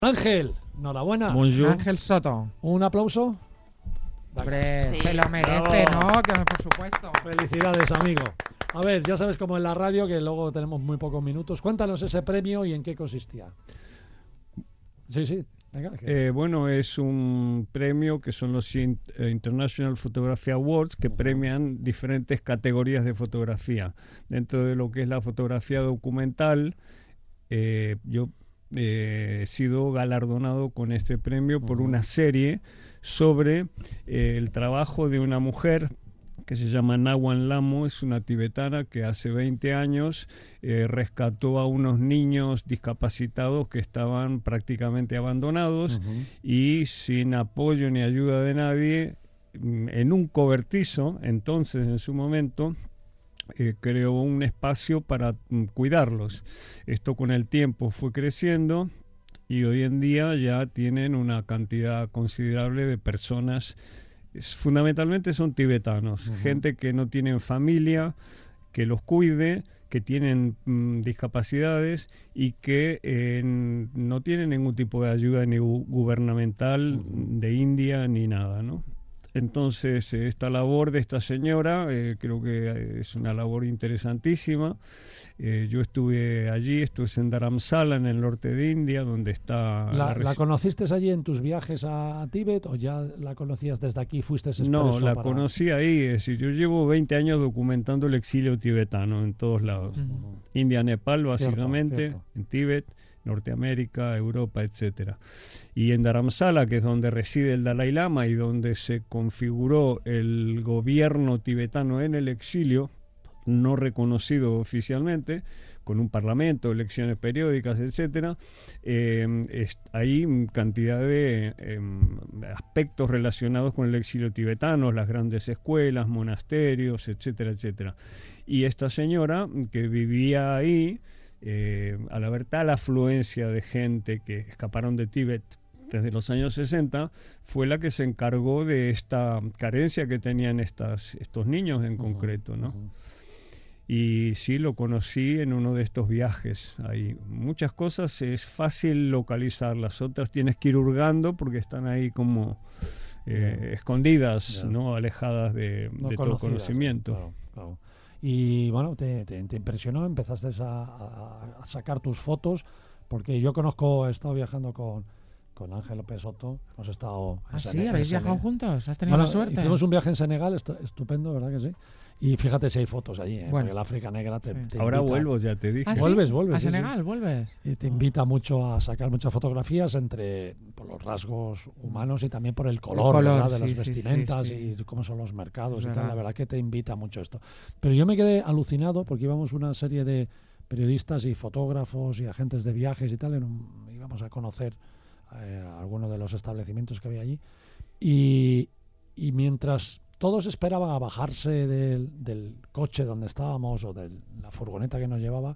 Ángel, enhorabuena. Bonjour. Ángel Soto. Un aplauso. Hombre, Sí. se lo merece, ¿no? Que, por supuesto. Felicidades, amigo. A ver, ya sabes como en la radio, que luego tenemos muy pocos minutos. Cuéntanos ese premio y en qué consistía. Sí. Venga, Bueno, es un premio que son los International Photography Awards, que premian diferentes categorías de fotografía. Dentro de lo que es la fotografía documental, yo he sido galardonado con este premio por una serie sobre el trabajo de una mujer que se llama Nawan Lamo. Es una tibetana que hace 20 años rescató a unos niños discapacitados que estaban prácticamente abandonados y sin apoyo ni ayuda de nadie, en un cobertizo. Entonces, en su momento, creó un espacio para cuidarlos. Esto con el tiempo fue creciendo y hoy en día ya tienen una cantidad considerable de personas. Fundamentalmente son tibetanos, gente que no tienen familia que los cuide, que tienen discapacidades y que no tienen ningún tipo de ayuda ni gubernamental de India ni nada, ¿no? Entonces, esta labor de esta señora creo que es una labor interesantísima. Yo estuve allí, esto es en Dharamsala, en el norte de India, donde está... ¿La conociste allí en tus viajes a Tíbet o ya la conocías desde aquí? ¿Fuiste expreso? No, la conocí ahí. Es decir, yo llevo 20 años documentando el exilio tibetano en todos lados. India, Nepal, básicamente, cierto. en Tíbet, Norteamérica, Europa, etcétera. Y en Dharamsala, que es donde reside el Dalai Lama y donde se configuró el gobierno tibetano en el exilio, no reconocido oficialmente, con un parlamento, elecciones periódicas, etcétera, hay cantidad de aspectos relacionados con el exilio tibetano, las grandes escuelas, monasterios, etcétera, etcétera. Y esta señora que vivía ahí, al haber tal afluencia de gente que escaparon de Tíbet desde los años 60, fue la que se encargó de esta carencia que tenían estos niños en concreto, ¿no? Y sí, lo conocí en uno de estos viajes. Hay muchas cosas, es fácil localizarlas, otras tienes que ir hurgando porque están ahí como escondidas, ¿no? Alejadas de todo conocimiento. Claro. Y bueno, te impresionó, empezaste a sacar tus fotos, porque yo he estado viajando con Ángel López Soto, hemos estado... ¿Ah, sí? ¿Habéis viajado juntos? ¿Has tenido la suerte? Hicimos un viaje en Senegal, estupendo, ¿verdad que sí? Y fíjate si hay fotos allí, Bueno, porque el África Negra te ahora invita. vuelvo, ya te dije. ¿Ah, sí? Vuelves, ¿A sí, Senegal? sí. ¿Vuelves? Y te invita mucho a sacar muchas fotografías por los rasgos humanos y también por el color, ¿verdad? De las vestimentas y cómo son los mercados y tal. La verdad que te invita mucho esto. Pero yo me quedé alucinado porque íbamos una serie de periodistas y fotógrafos y agentes de viajes y tal, íbamos a conocer algunos de los establecimientos que había allí. Y mientras todos esperaban a bajarse del coche donde estábamos o de la furgoneta que nos llevaba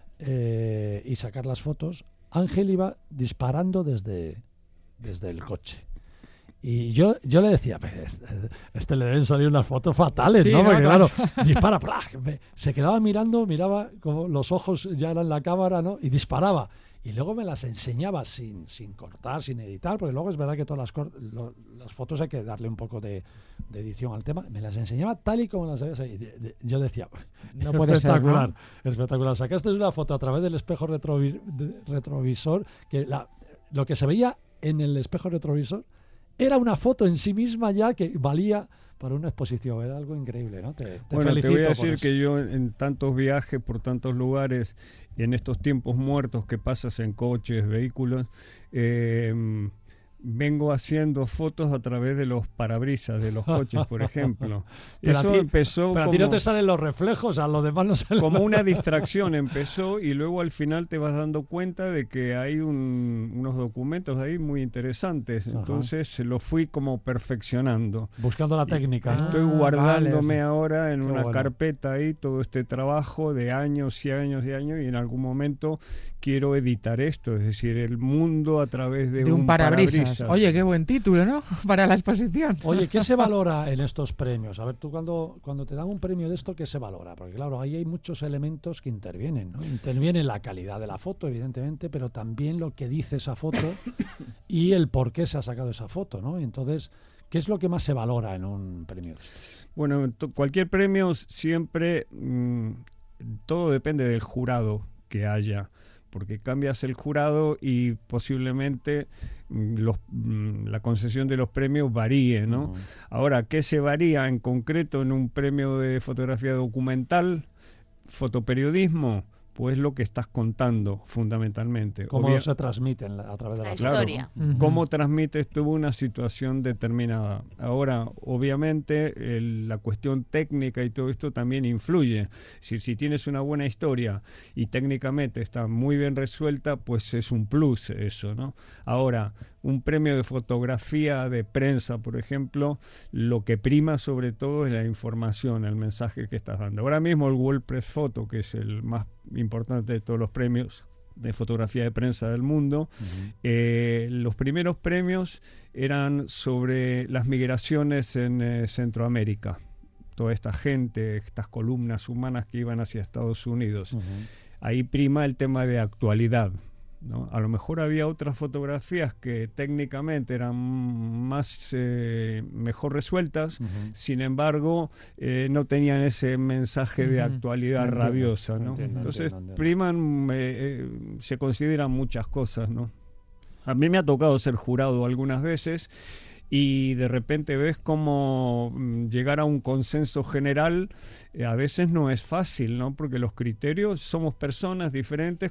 y sacar las fotos, Ángel iba disparando desde el coche. Y yo le decía, este le deben salir unas fotos fatales, sí, ¿no? Porque claro, dispara, se quedaba miraba como los ojos ya eran la cámara, ¿no? Y disparaba. Y luego me las enseñaba sin cortar, sin editar, porque luego es verdad que todas las fotos hay que darle un poco de edición al tema. Me las enseñaba tal y como las había. Yo decía, no puede espectacular, ser, ¿no? Espectacular. Sacaste una foto a través del espejo retrovisor, que lo que se veía en el espejo retrovisor era una foto en sí misma ya que valía para una exposición. Era algo increíble, ¿no? Te felicito. Te voy a decir que yo en tantos viajes por tantos lugares y en estos tiempos muertos que pasas en coches, vehículos, vengo haciendo fotos a través de los parabrisas de los coches, por ejemplo. Eso empezó pero a ti no te salen los reflejos, a los demás no salen. Como una distracción empezó y luego al final te vas dando cuenta de que hay unos documentos ahí muy interesantes. Entonces lo fui como perfeccionando. Buscando la técnica. Estoy guardándome ahora en una carpeta ahí todo este trabajo de años y años y años, y en algún momento quiero editar esto, es decir, el mundo a través de un parabrisas. Sonrisas. Oye, qué buen título, ¿no? Para la exposición. Oye, ¿qué se valora en estos premios? A ver, tú cuando te dan un premio de esto, ¿qué se valora? Porque claro, ahí hay muchos elementos que intervienen, ¿no? Interviene la calidad de la foto, evidentemente, pero también lo que dice esa foto y el por qué se ha sacado esa foto, ¿no? Entonces, ¿qué es lo que más se valora en un premio? Bueno, cualquier premio siempre, todo depende del jurado que haya, porque cambias el jurado y posiblemente la concesión de los premios varíe, ¿no? Ahora, ¿qué se varía en concreto en un premio de fotografía documental, fotoperiodismo? Pues lo que estás contando, fundamentalmente. ¿Cómo se transmiten a través de la historia? ¿Cómo transmites tú una situación determinada? Ahora, obviamente, la cuestión técnica y todo esto también influye. Si tienes una buena historia y técnicamente está muy bien resuelta, pues es un plus eso, ¿no? Ahora, un premio de fotografía de prensa, por ejemplo, lo que prima sobre todo es la información, el mensaje que estás dando. Ahora mismo el World Press Photo, que es el más importante de todos los premios de fotografía de prensa del mundo, los primeros premios eran sobre las migraciones en Centroamérica. Toda esta gente, estas columnas humanas que iban hacia Estados Unidos. Ahí prima el tema de actualidad, ¿no? A lo mejor había otras fotografías que técnicamente eran mejor resueltas, sin embargo no tenían ese mensaje de actualidad rabiosa, ¿no? Entonces priman, se consideran muchas cosas, ¿no? A mí me ha tocado ser jurado algunas veces y de repente ves cómo llegar a un consenso general a veces no es fácil, ¿no? Porque los criterios, somos personas diferentes,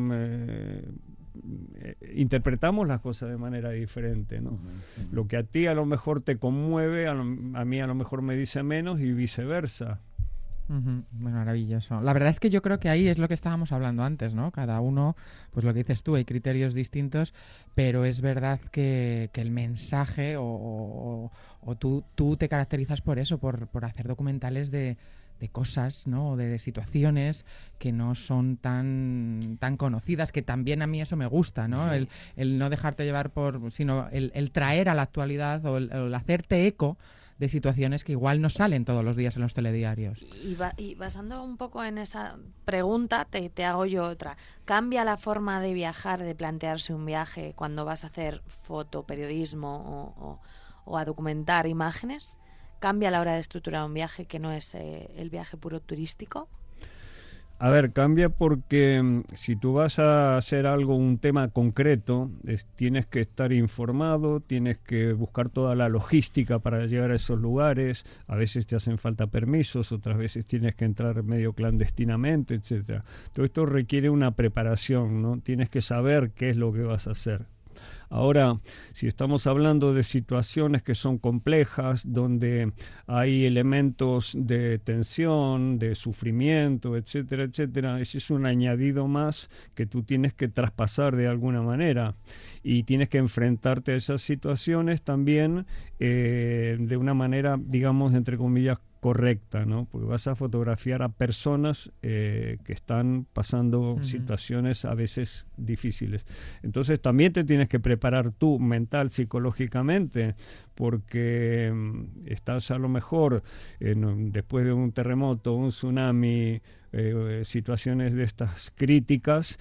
interpretamos las cosas de manera diferente, ¿no? Lo que a ti a lo mejor te conmueve, a mí a lo mejor me dice menos y viceversa. Maravilloso. La verdad es que yo creo que ahí es lo que estábamos hablando antes, ¿no? Cada uno, pues lo que dices tú, hay criterios distintos, pero es verdad que el mensaje o tú te caracterizas por eso, por hacer documentales de cosas, ¿no? O de situaciones que no son tan conocidas, que también a mí eso me gusta, ¿no? Sí. El no dejarte llevar sino el traer a la actualidad o el hacerte eco de situaciones que igual no salen todos los días en los telediarios. Y basando un poco en esa pregunta, te hago yo otra. ¿Cambia la forma de viajar, de plantearse un viaje cuando vas a hacer fotoperiodismo o a documentar imágenes? ¿Cambia la hora de estructurar un viaje que no es el viaje puro turístico? A ver, cambia porque si tú vas a hacer un tema concreto, tienes que estar informado, tienes que buscar toda la logística para llegar a esos lugares, a veces te hacen falta permisos, otras veces tienes que entrar medio clandestinamente, etcétera. Todo esto requiere una preparación, ¿no? Tienes que saber qué es lo que vas a hacer. Ahora, si estamos hablando de situaciones que son complejas, donde hay elementos de tensión, de sufrimiento, etcétera, etcétera, ese es un añadido más que tú tienes que traspasar de alguna manera y tienes que enfrentarte a esas situaciones también de una manera, digamos, entre comillas, correcta, ¿no? Porque vas a fotografiar a personas que están pasando situaciones a veces difíciles. Entonces también te tienes que preparar tú mental, psicológicamente, porque estás a lo mejor después de un terremoto, un tsunami, situaciones de estas críticas,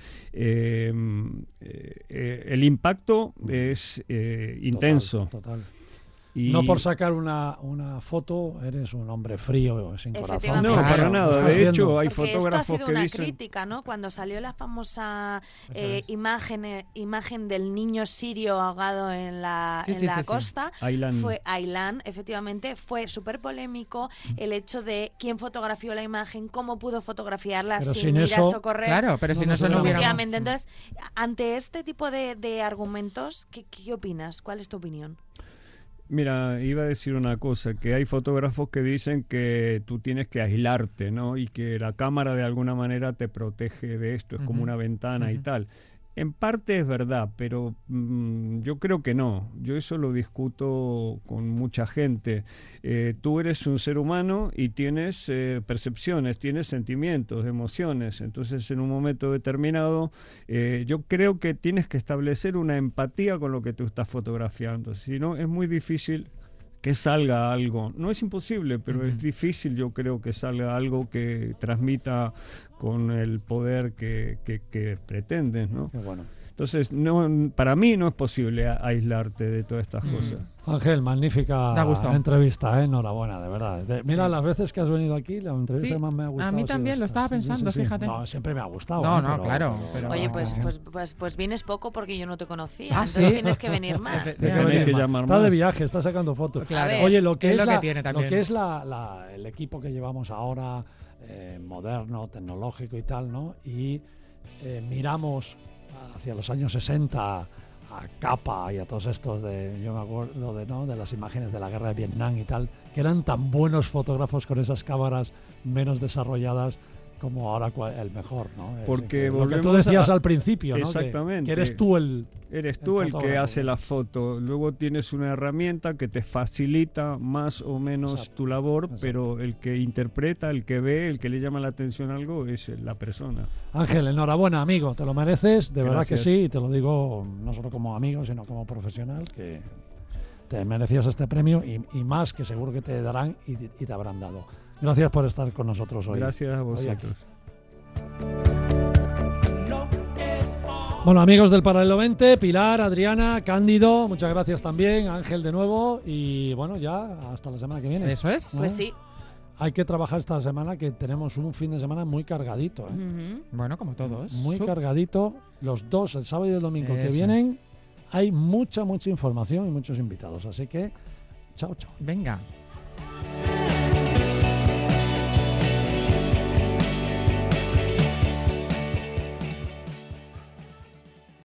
el impacto es intenso. Total. No por sacar una foto eres un hombre frío, sin corazón. No, para nada. De hecho, hay fotógrafos esto ha sido que una dicen... crítica, ¿no? Cuando salió la famosa imagen del niño sirio ahogado en la costa, fue Aylan, efectivamente, fue súper polémico el hecho de quién fotografió la imagen, cómo pudo fotografiarla pero sin ir a socorrer. Claro, pero si no se lo hubiéramos... Entonces, ante este tipo de argumentos, ¿qué opinas? ¿Cuál es tu opinión? Mira, iba a decir una cosa, que hay fotógrafos que dicen que tú tienes que aislarte, ¿no? Y que la cámara de alguna manera te protege de esto, es como una ventana y tal. En parte es verdad, pero yo creo que no. Yo eso lo discuto con mucha gente. Tú eres un ser humano y tienes percepciones, tienes sentimientos, emociones. Entonces, en un momento determinado, yo creo que tienes que establecer una empatía con lo que tú estás fotografiando. Si no, es muy difícil que salga algo. No es imposible, pero es difícil, yo creo, que salga algo que transmita con el poder que pretendes, ¿no? Qué bueno. Entonces, no, para mí no es posible aislarte de todas estas cosas. Ángel, magnífica entrevista, enhorabuena, de verdad. Mira, las veces que has venido aquí, la entrevista más me ha gustado. A mí también lo estaba pensando, fíjate. No, siempre me ha gustado. No, claro. Oye, pues vienes poco porque yo no te conocía. Entonces tienes que venir más. Está de viaje, está sacando fotos. Claro. Oye, lo que es el equipo que llevamos ahora, moderno, tecnológico y tal, ¿no? Y miramos hacia los años 60 a Capa y a todos estos yo me acuerdo de las imágenes de la guerra de Vietnam y tal, que eran tan buenos fotógrafos con esas cámaras menos desarrolladas como ahora el mejor, ¿no? Porque lo que tú decías al principio, ¿no? Exactamente. Que eres tú el que hace la foto. Luego tienes una herramienta que te facilita más o menos tu labor, pero el que interpreta, el que ve, el que le llama la atención a algo es la persona. Ángel, enhorabuena, amigo, te lo mereces, de verdad que sí, y te lo digo no solo como amigo, sino como profesional, que te merecías este premio y más que seguro que te darán y te habrán dado. Gracias por estar con nosotros hoy. Gracias a vosotros. Bueno, amigos del Paralelo 20, Pilar, Adriana, Cándido, muchas gracias también, Ángel de nuevo, y bueno, ya hasta la semana que viene. Eso es. Pues sí. Hay que trabajar esta semana, que tenemos un fin de semana muy cargadito. Bueno, como todos. Muy cargadito. Los dos, el sábado y el domingo que vienen, hay mucha información y muchos invitados. Así que, chao. Venga.